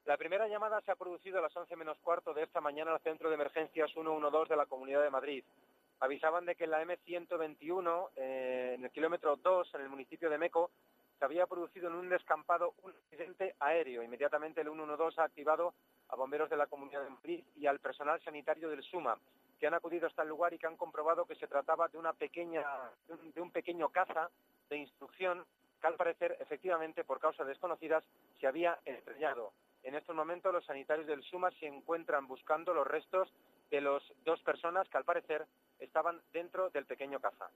La primera llamada se ha producido a las 11 menos cuarto de esta mañana al Centro de Emergencias 112 de la Comunidad de Madrid. Avisaban de que en la M121, en el kilómetro 2, en el municipio de Meco, se había producido en un descampado un accidente aéreo. Inmediatamente el 112 ha activado a bomberos de la Comunidad de Madrid y al personal sanitario del SUMA, que han acudido hasta el lugar y que han comprobado que se trataba de un pequeño caza de instrucción que al parecer, efectivamente, por causas desconocidas, se había estrellado. En estos momentos los sanitarios del SUMA se encuentran buscando los restos de las dos personas que al parecer estaban dentro del pequeño caza.